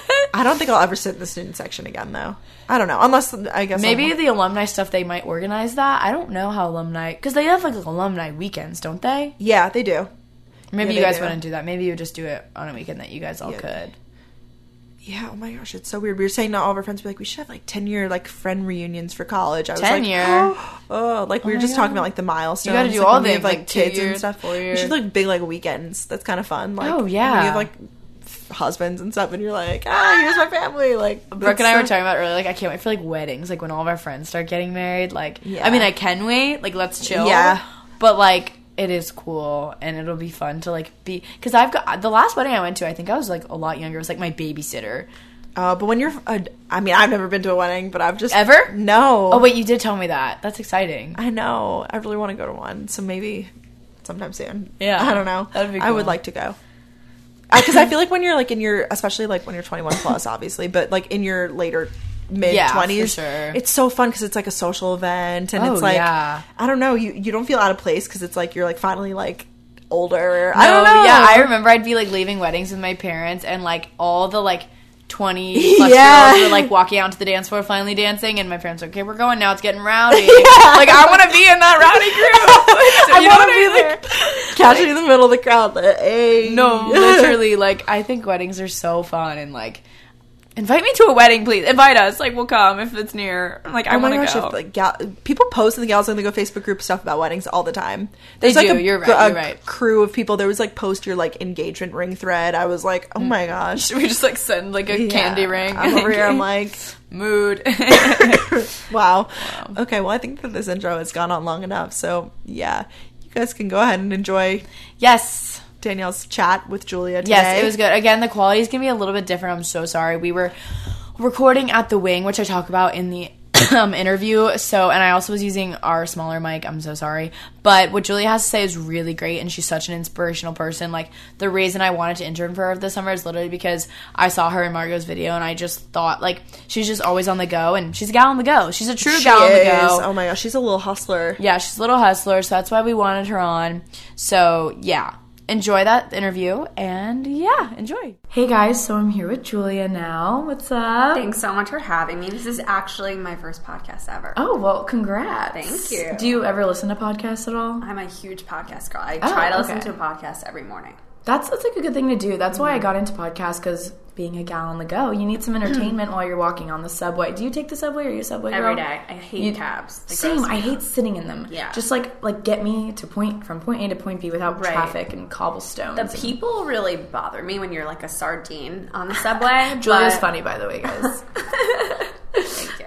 A: I don't think I'll ever sit in the student section again, though. I don't know, unless I guess
B: maybe the alumni stuff they might organize that. I don't know how alumni, because they have like alumni weekends, don't they?
A: Yeah, they do.
B: Maybe you guys wouldn't do that. Maybe you would just do it on a weekend that you guys all could.
A: Yeah, oh my gosh, it's so weird. We were saying to all of our friends, we're like, we should have like 10-year like friend reunions for college. I was
B: 10-year?
A: like we were just talking about like the milestones.
B: You gotta do
A: like,
B: all
A: when we
B: the
A: have, like
B: 2
A: kids
B: years,
A: and stuff.
B: 4
A: We
B: years.
A: should like big like weekends. That's kind of fun. Like,
B: oh yeah,
A: when you have like husbands and stuff, and you're like, here's my family. Like
B: Brooke and I were talking about earlier. Like I can't wait for like weddings. Like when all of our friends start getting married. Like I mean, I can wait. Like let's chill.
A: Yeah,
B: but like. It is cool, and it'll be fun to like be, because I've got the last wedding I went to. I think I was like a lot younger. It was like my babysitter.
A: But when you're, I mean, I've never been to a wedding, but I've just
B: ever
A: no.
B: Oh wait, you did tell me that. That's exciting.
A: I know. I really want to go to one, so maybe sometime soon.
B: Yeah,
A: I don't know.
B: That'd be cool.
A: I would like to go. Because I feel like when you're like in your, especially like when you're 21 plus, obviously, but like in your later mid-20s,
B: sure.
A: It's so fun because it's like a social event, and it's like I don't know, you don't feel out of place because it's like you're like finally like older. I don't know.
B: Yeah, I remember I'd be like leaving weddings with my parents, and like all the like 20 plus girls were like walking out to the dance floor finally dancing, and my parents were, okay, we're going now, it's getting rowdy. Like I want to be in that rowdy group. So
A: I want to be like casually in the middle of the crowd, like, hey.
B: No, literally, like I think weddings are so fun, and like invite me to a wedding, please. Invite us. Like, we'll come if it's near. I'm like, I want to go.
A: Like, people post in the Gals and they go Facebook group stuff about weddings all the time.
B: There's
A: like
B: do. You're right.
A: Crew of people. There was like post your like engagement ring thread. I was like, oh my gosh.
B: Should we just like send like a candy ring?
A: I'm over here. I'm like
B: mood.
A: Wow. Okay. Well, I think that this intro has gone on long enough. So yeah, you guys can go ahead and enjoy.
B: Yes.
A: Danielle's chat with Julia today.
B: Yes, it was good. Again, the quality is going to be a little bit different. I'm so sorry. We were recording at the Wing, which I talk about in the interview. So, and I also was using our smaller mic. I'm so sorry. But what Julia has to say is really great, and she's such an inspirational person. Like, the reason I wanted to intern for her this summer is literally because I saw her in Margot's video, and I just thought, like, she's just always on the go, and she's a gal on the go. She's a true gal on the go.
A: Oh my gosh, she's a little hustler.
B: Yeah, she's a little hustler, so that's why we wanted her on. So, yeah. Enjoy that interview, and yeah, enjoy. Hey guys, so I'm here with Julia now. What's up?
C: Thanks so much for having me. This is actually my first podcast ever.
B: Oh, well, congrats.
C: Thank you.
B: Do you ever listen to podcasts at all?
C: I'm a huge podcast girl. I try to listen to a podcast every morning.
B: That's like a good thing to do. That's why I got into podcasts, because being a gal on the go, you need some entertainment while you're walking on the subway. Do you take the subway, or are you a subway girl?
C: Every day. I hate cabs.
B: Same. I hate sitting in them.
C: Yeah.
B: Just like get me to from point A to point B without traffic and cobblestones.
C: The people really bother me when you're like a sardine on the subway.
B: Julia's funny, by the way, guys.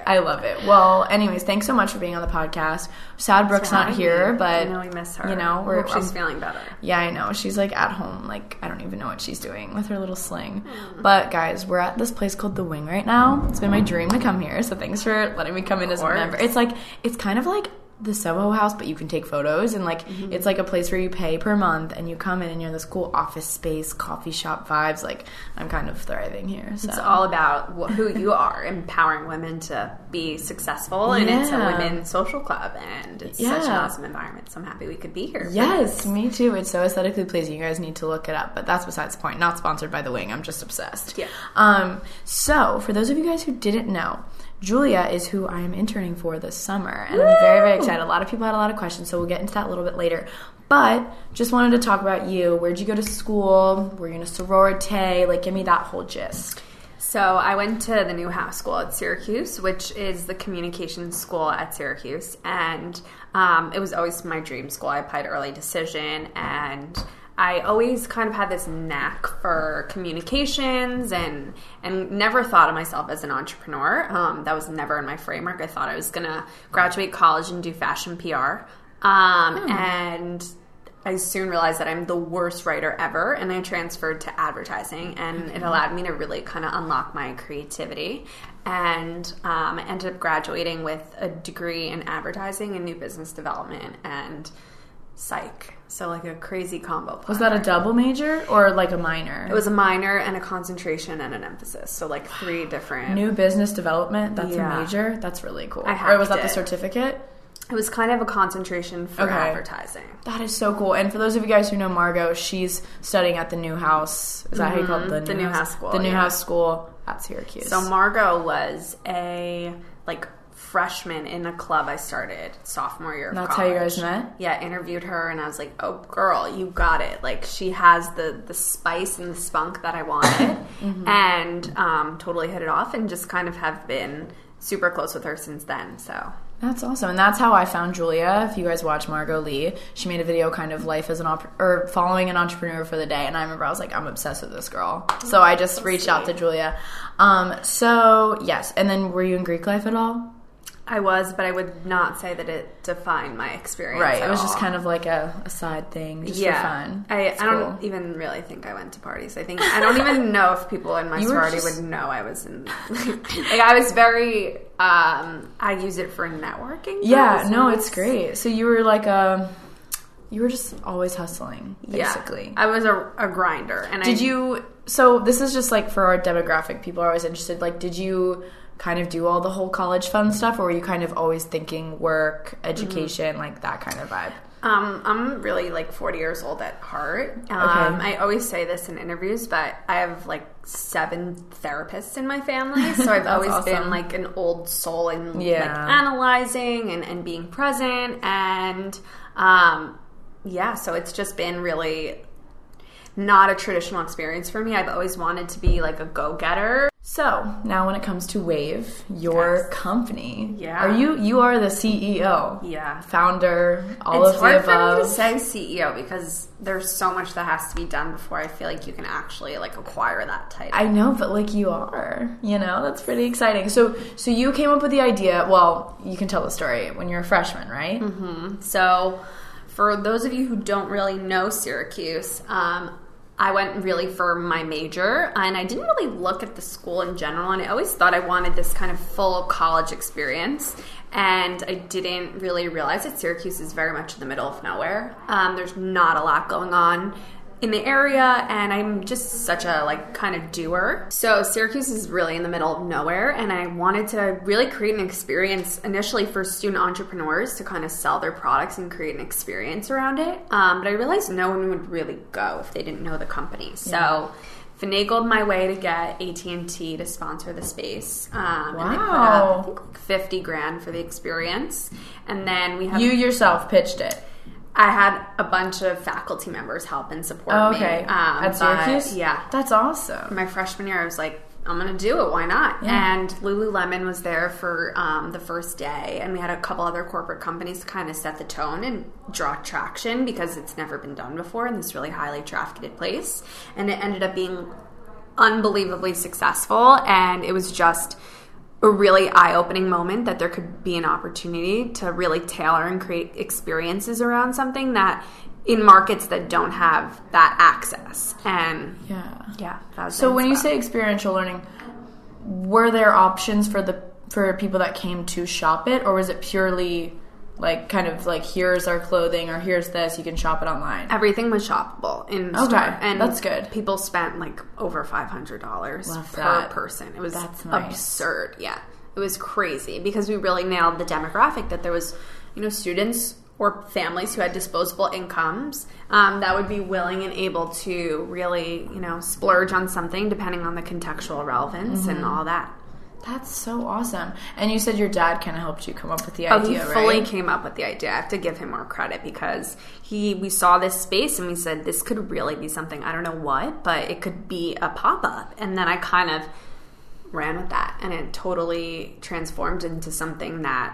B: I love it. Well, anyways, thanks so much for being on the podcast. Sad Brooke's not here, but
C: I know we miss her.
B: You know,
C: she's feeling better.
B: Yeah, I know. She's like at home. Like, I don't even know what she's doing with her little sling. But guys, we're at this place called The Wing right now. It's been my dream to come here, so thanks for letting me come in as a member. It's kind of like the Soho House, but you can take photos, and like it's like a place where you pay per month and you come in and you're in this cool office space, coffee shop vibes. Like, I'm kind of thriving here. So
C: it's all about who you are, empowering women to be successful, and it's a women's social club, and it's such an awesome environment. So I'm happy we could be here.
B: Yes, me too. It's so aesthetically pleasing. You guys need to look it up, but that's besides the point. Not sponsored by The Wing. I'm just obsessed.
C: Yeah.
B: So for those of you guys who didn't know, Julia is who I am interning for this summer, and I'm very, very excited. A lot of people had a lot of questions, so we'll get into that a little bit later. But just wanted to talk about you. Where'd you go to school? Were you in a sorority? Like, give me that whole gist.
C: So I went to the Newhouse School at Syracuse, which is the communications school at Syracuse, and it was always my dream school. I applied early decision, and I always kind of had this knack for communications and never thought of myself as an entrepreneur. That was never in my framework. I thought I was going to graduate college and do fashion PR. And I soon realized that I'm the worst writer ever, and I transferred to advertising, and it allowed me to really kind of unlock my creativity. And I ended up graduating with a degree in advertising and new business development and psych. So like a crazy combo plan.
B: Was that a double major or like a minor?
C: It was a minor and a concentration and an emphasis. So like 3 different.
B: New business development, that's a major? That's really cool.
C: Or
B: was that the certificate?
C: It was kind of a concentration for advertising.
B: That is so cool. And for those of you guys who know Margot, she's studying at the Newhouse. Is that how you call it?
C: The Newhouse School.
B: The Newhouse School at Syracuse.
C: So Margot was a freshman in a club I started sophomore year of college.
B: That's how you guys met?
C: Yeah, interviewed her, and I was like, oh, girl, you got it. Like, she has the spice and the spunk that I wanted. And totally hit it off, and just kind of have been super close with her since then, so...
B: That's awesome. And that's how I found Julia. If you guys watch Margot Lee, she made a video kind of life as an following an entrepreneur for the day. And I remember I was like, I'm obsessed with this girl. So I just reached out to Julia. So yes. And then were you in Greek life at all?
C: I was, but I would not say that it defined my experience.
B: Right. It was just kind of like a side thing, just for fun.
C: I don't even really think I went to parties. I don't even know if people in my sorority would know I was in. I was very. I use it for networking.
B: Yeah. No, it's great. So you were like you were just always hustling, basically.
C: Yeah, I was a grinder. And
B: so this is just like for our demographic, people are always interested. Like, did you kind of do all the whole college fun stuff, or were you kind of always thinking work, education, like that kind of vibe?
C: I'm really 40 years old at heart. I always say this in interviews, but I have 7 therapists in my family, so I've always been an old soul in analyzing and being present, and so it's just been really not a traditional experience for me. I've always wanted to be a go-getter.
B: So now when it comes to Wave, your company, you are the CEO, founder, all of the above.
C: It's hard for me to say CEO because there's so much that has to be done before I feel like you can actually acquire that title.
B: I know, but you are, that's pretty exciting. So you came up with the idea. Well, you can tell the story when you're a freshman, right?
C: Mm-hmm. So for those of you who don't really know Syracuse, I went really for my major, and I didn't really look at the school in general, and I always thought I wanted this kind of full college experience, and I didn't really realize that Syracuse is very much in the middle of nowhere. There's not a lot going on in the area, and I'm just such a kind of doer. So Syracuse is really in the middle of nowhere, and I wanted to really create an experience initially for student entrepreneurs to kind of sell their products and create an experience around it. But I realized no one would really go if they didn't know the company. So finagled my way to get AT&T to sponsor the space. And I put up, I think, $50,000 for the experience. And then we have...
B: You yourself pitched it.
C: I had a bunch of faculty members help and support me.
B: At Syracuse?
C: Yeah.
B: That's awesome.
C: My freshman year, I was like, I'm going to do it. Why not? Yeah. And Lululemon was there for the first day. And we had a couple other corporate companies to kind of set the tone and draw traction because it's never been done before in this really highly trafficked place. And it ended up being unbelievably successful. And it was just a really eye-opening moment that there could be an opportunity to really tailor and create experiences around something that in markets that don't have that access. And that was
B: So when you say experiential learning, were there options for people that came to shop it, or was it purely like kind of like here's our clothing or here's this, you can shop it online?
C: Everything was shoppable in
B: Okay,
C: store. And
B: that's good.
C: People spent like over $500
B: Love
C: per
B: that.
C: person. It was
B: That's nice.
C: absurd. Yeah. It was crazy because we really nailed the demographic that there was, students or families who had disposable incomes that would be willing and able to really, splurge on something depending on the contextual relevance and all that.
B: That's so awesome. And you said your dad kind of helped you come up with the idea,
C: He fully
B: right?
C: came up with the idea. I have to give him more credit because we saw this space and we said, this could really be something, I don't know what, but it could be a pop-up. And then I kind of ran with that, and it totally transformed into something that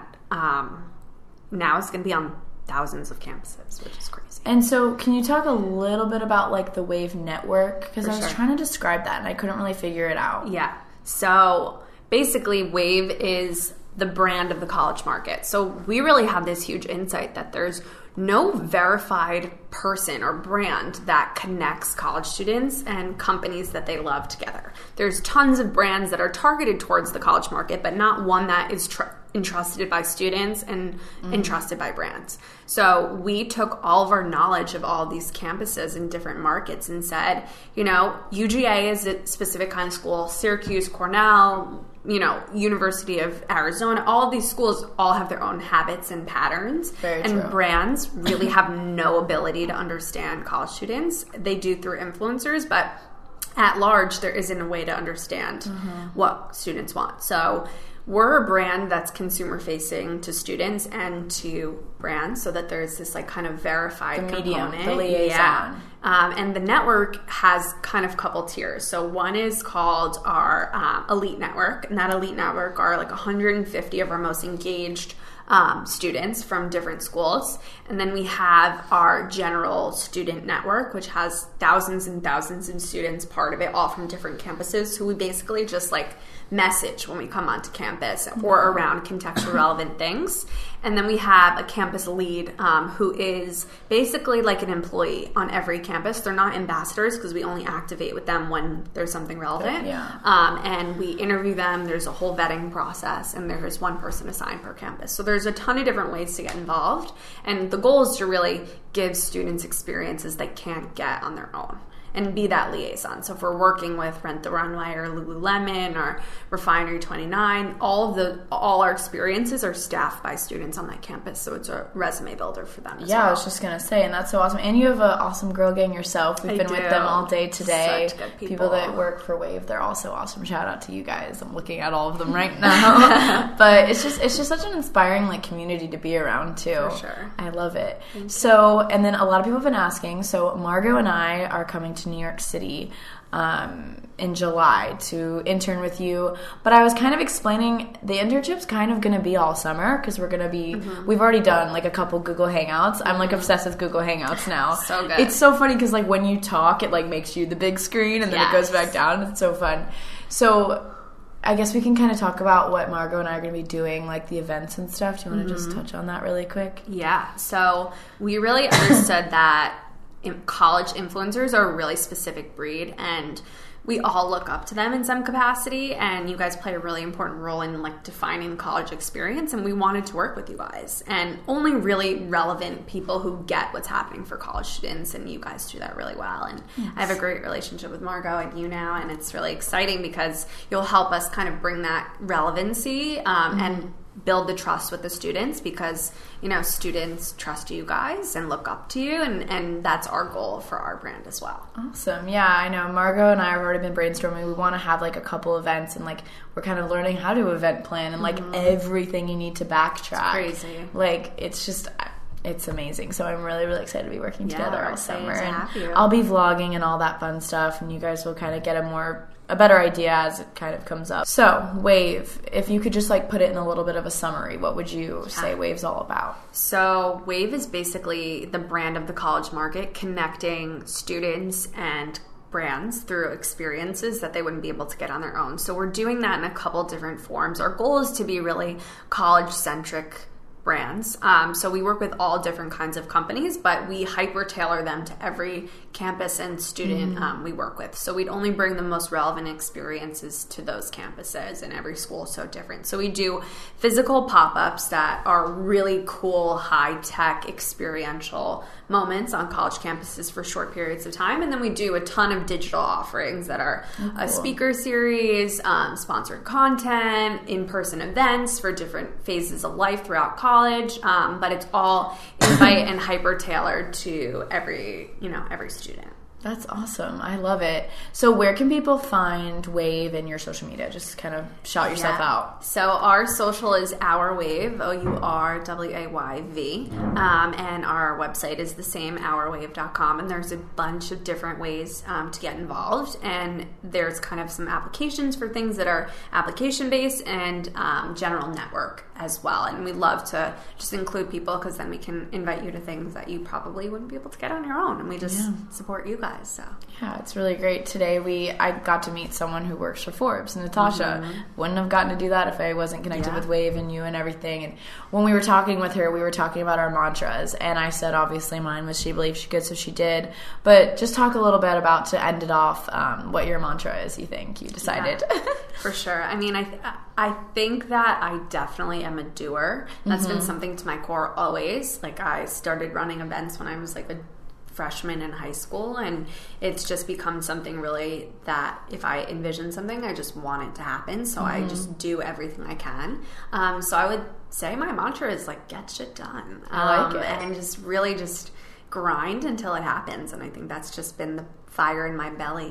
C: now is going to be on thousands of campuses, which is crazy.
B: And so can you talk a little bit about like the Wave network? Because I was trying to describe that and I couldn't really figure it out.
C: Yeah. So basically, Wave is the brand of the college market. So we really have this huge insight that there's no verified person or brand that connects college students and companies that they love together. There's tons of brands that are targeted towards the college market, but not one that is entrusted by students and entrusted by brands. So we took all of our knowledge of all these campuses in different markets and said, UGA is a specific kind of school, Syracuse, Cornell, University of Arizona, all of these schools all have their own habits and patterns.
B: Very
C: and
B: true.
C: Brands really have no ability to understand college students. They do through influencers, but at large, there isn't a way to understand what students want. So we're a brand that's consumer facing to students and to brands, so that there's this like kind of verified
B: The medium,
C: component.
B: the liaison.
C: Yeah. And the network has kind of a couple tiers. So one is called our Elite Network, and that Elite Network are like 150 of our most engaged students from different schools. And then we have our general student network, which has thousands and thousands of students part of it, all from different campuses, who we basically just like message when we come onto campus or around contextual relevant things. And then we have a campus lead who is basically like an employee on every campus. They're not ambassadors because we only activate with them when there's something relevant.
B: Yeah.
C: And we interview them. There's a whole vetting process, and there's one person assigned per campus. So there's a ton of different ways to get involved. And the goal is to really give students experiences they can't get on their own and be that liaison. So if we're working with Rent the Runway or Lululemon or Refinery 29, all our experiences are staffed by students on that campus. So it's a resume builder for them as well.
B: I was just going to say, and that's so awesome. And you have an awesome girl gang yourself. We've been with them all day today.
C: Such good
B: people that work for Wave, they're also awesome. Shout out to you guys. I'm looking at all of them right now. But it's just such an inspiring like community to be around too.
C: For sure.
B: I love it. So, and then a lot of people have been asking, so Margot and I are coming to New York City in July to intern with you, but I was kind of explaining the internship's kind of going to be all summer because we're going to be we've already done like a couple Google Hangouts. I'm like obsessed with Google Hangouts now.
C: So good.
B: It's so funny because like when you talk it like makes you the big screen and then it goes back down. It's so fun. So I guess we can kind of talk about what Margot and I are going to be doing, like the events and stuff. Do you want to just touch on that really quick?
C: Yeah. So we really understood that college influencers are a really specific breed, and we all look up to them in some capacity, and you guys play a really important role in like defining the college experience, and we wanted to work with you guys, and only really relevant people who get what's happening for college students, and you guys do that really well. And I have a great relationship with Margot and you now, and it's really exciting because you'll help us kind of bring that relevancy and build the trust with the students, because students trust you guys and look up to you, and that's our goal for our brand as well.
B: Awesome. Yeah, I know Margot and I have already been brainstorming. We want to have like a couple events, and like we're kind of learning how to event plan and like everything you need to backtrack.
C: It's crazy.
B: Like it's amazing. So I'm really, really excited to be working together all summer.
C: To
B: And
C: have you.
B: I'll be vlogging and all that fun stuff, and you guys will kind of get a better idea as it kind of comes up. So, Wave, if you could just like put it in a little bit of a summary, what would you say Wave's all about?
C: So Wave is basically the brand of the college market, connecting students and brands through experiences that they wouldn't be able to get on their own. So we're doing that in a couple different forms. Our goal is to be really college-centric brands. So we work with all different kinds of companies, but we hyper tailor them to every campus and student we work with. So we'd only bring the most relevant experiences to those campuses, and every school is so different. So we do physical pop-ups that are really cool, high-tech, experiential moments on college campuses for short periods of time. And then we do a ton of digital offerings that are a speaker series, sponsored content, in-person events for different phases of life throughout college. But it's all invite and hyper-tailored to every student.
B: That's awesome. I love it. So where can people find Wave in your social media? Just kind of shout yourself out.
C: So our social is Our Wave, OURWAYV. And our website is the same, ourwave.com. And there's a bunch of different ways to get involved. And there's kind of some applications for things that are application-based and general network as well. And we love to just include people because then we can invite you to things that you probably wouldn't be able to get on your own. And we just support you guys. So
B: yeah, it's really great. Today I got to meet someone who works for Forbes, Natasha. Wouldn't have gotten to do that if I wasn't connected with Wave and you and everything. And when we were talking with her, we were talking about our mantras, and I said obviously mine was she believed she could, so she did. But just talk a little bit about, to end it off, what your mantra is. You think you decided?
C: Yeah, for sure. I mean, I think that I definitely am a doer. That's been something to my core always. Like, I started running events when I was like a freshman in high school, and it's just become something really that if I envision something, I just want it to happen. So I just do everything I can. So I would say my mantra is like, get shit done.
B: I like it.
C: And just really just grind until it happens. And I think that's just been the fire in my belly.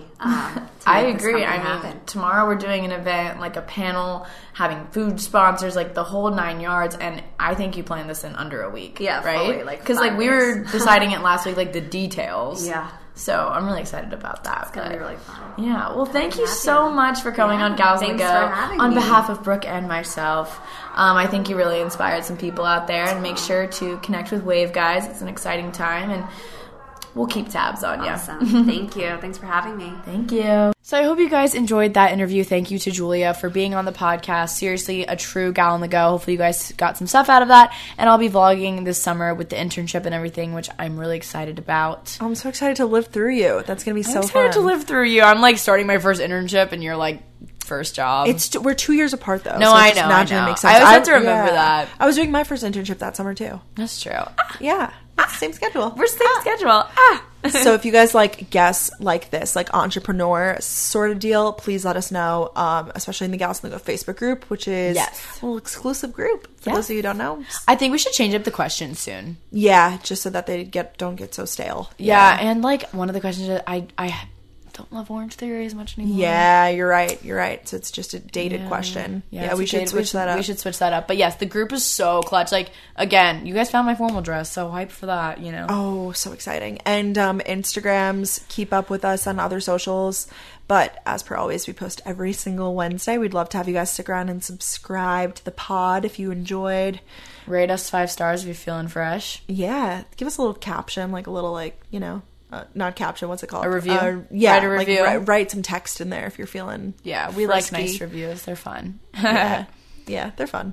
B: I agree. I mean, tomorrow we're doing an event, like a panel, having food sponsors, like the whole 9 yards, and I think you planned this in under a week.
C: Yeah,
B: right?
C: Fully,
B: because like we were deciding it last week, like the details.
C: Yeah.
B: So I'm really excited about that.
C: It's going to be really fun.
B: Yeah. Well, thank you so much for coming on Gals on the Go.
C: Thanks for having
B: on
C: me.
B: behalf of Brooke and myself. I think you really inspired some people out there, and make sure to connect with Wave, guys. It's an exciting time, and we'll keep tabs on you.
C: Awesome. Thank you. Thanks for having me.
B: Thank you. So I hope you guys enjoyed that interview. Thank you to Julia for being on the podcast. Seriously, a true gal on the go. Hopefully you guys got some stuff out of that. And I'll be vlogging this summer with the internship and everything, which I'm really excited about.
A: I'm so excited to live through you. That's going to be so fun.
B: I'm excited to live through you. I'm like starting my first internship, and you're like first job.
A: We're 2 years apart though.
B: No,
A: so
B: I
A: it just
B: know.
A: naturally makes sense.
B: I always have to remember that.
A: I was doing my first internship that summer too.
B: That's true.
A: Yeah. Same schedule.
B: We're same schedule.
A: So if you guys like guests like this, like entrepreneur sort of deal, please let us know, especially in the Gals on the Go Facebook group, which is a little exclusive group for those of you who don't know.
B: I think we should change up the questions soon.
A: Yeah, just so that they don't get so stale.
B: Yeah, and like one of the questions is I don't love Orange Theory as much anymore.
A: Yeah, you're right. So it's just a dated question. Yeah, we should switch that up.
B: We should switch that up. But yes, the group is so clutch. Like, again, you guys found my formal dress, so hyped for that, you know.
A: Oh, so exciting. And Instagrams, keep up with us on other socials. But as per always, we post every single Wednesday. We'd love to have you guys stick around and subscribe to the pod if you enjoyed.
B: Rate us 5 stars if you're feeling fresh.
A: Yeah, give us a little caption, like a little, like, you know, not caption, what's it called?
B: A review?
A: Yeah,
B: write a review.
A: Like, write some text in there if you're feeling
B: we
A: frisky.
B: like nice reviews. They're fun.
A: Yeah, they're fun.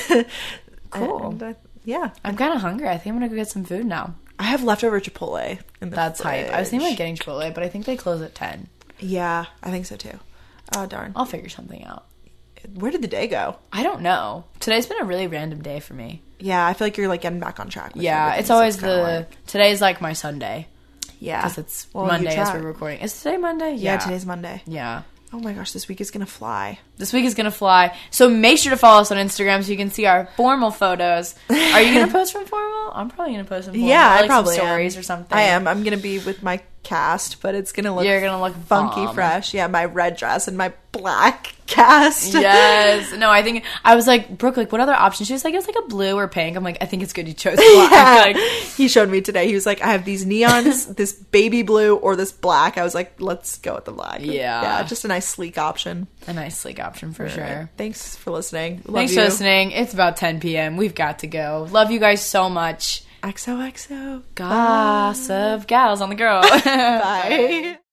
B: Cool.
A: And,
B: I'm kind of hungry. I think I'm going to go get some food now.
A: I have leftover Chipotle in the
B: That's
A: fridge.
B: hype. I was thinking about getting Chipotle, but I think they close at 10.
A: Yeah, I think so too. Oh, darn.
B: I'll figure something out.
A: Where did the day go?
B: I don't know. Today's been a really random day for me.
A: Yeah, I feel like you're like getting back on track.
B: Yeah, it's always today's like my Sunday.
A: Yeah.
B: Because it's Monday as we're recording. Is today Monday?
A: Yeah, today's Monday.
B: Yeah.
A: Oh my gosh, this week is going to fly.
B: This week is going to fly. So make sure to follow us on Instagram so you can see our formal photos. Are you going to post from formal? I'm probably going to post some formal.
A: Yeah,
B: like
A: I probably
B: some stories
A: am.
B: or something.
A: I am. I'm going to be with my cast, but it's going to look
B: You're going to look
A: funky,
B: bomb.
A: fresh. Yeah, my red dress and my black cast.
B: Yes. No, I was like, Brooke, like, what other options? She was like, it's like a blue or pink. I'm like, I think it's good you chose black.
A: Yeah.
B: Like,
A: He showed me today. He was like, I have these neons, this baby blue, or this black. I was like, let's go with the black.
B: Yeah.
A: Yeah, just a nice sleek option.
B: a nice sleek option for sure.
A: Right. Thanks for listening. Love
B: Thanks
A: you.
B: for listening. It's about 10 p.m. We've got to go. Love you guys so much.
A: XOXO.
B: Gossip Gals on the Go.
A: Bye.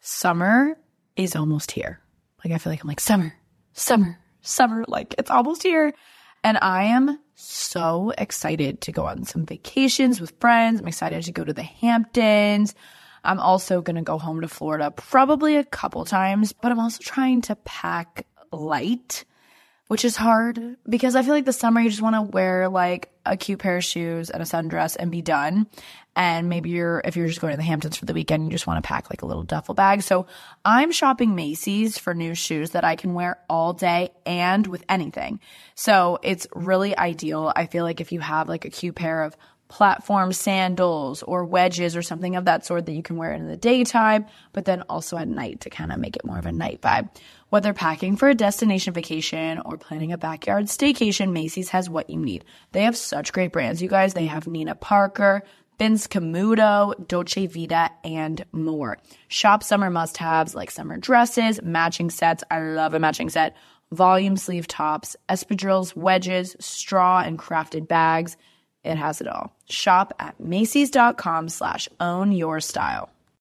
B: summer is almost here. Like, I feel like I'm like, summer, like it's almost here. And I am so excited to go on some vacations with friends. I'm excited to go to the Hamptons. I'm also going to go home to Florida probably a couple times, but I'm also trying to pack light, which is hard because I feel like the summer you just want to wear like a cute pair of shoes and a sundress and be done. And maybe if you're just going to the Hamptons for the weekend, you just want to pack like a little duffel bag. So I'm shopping Macy's for new shoes that I can wear all day and with anything. So it's really ideal. I feel like if you have like a cute pair of platform sandals or wedges or something of that sort that you can wear in the daytime, but then also at night to kind of make it more of a night vibe. Whether packing for a destination vacation or planning a backyard staycation, Macy's has what you need. They have such great brands, you guys. They have Nina Parker, Vince Camuto, Dolce Vita, and more. Shop summer must-haves like summer dresses, matching sets. I love a matching set. Volume sleeve tops, espadrilles, wedges, straw, and crafted bags. It has it all. Shop at Macys.com/ownyourstyle.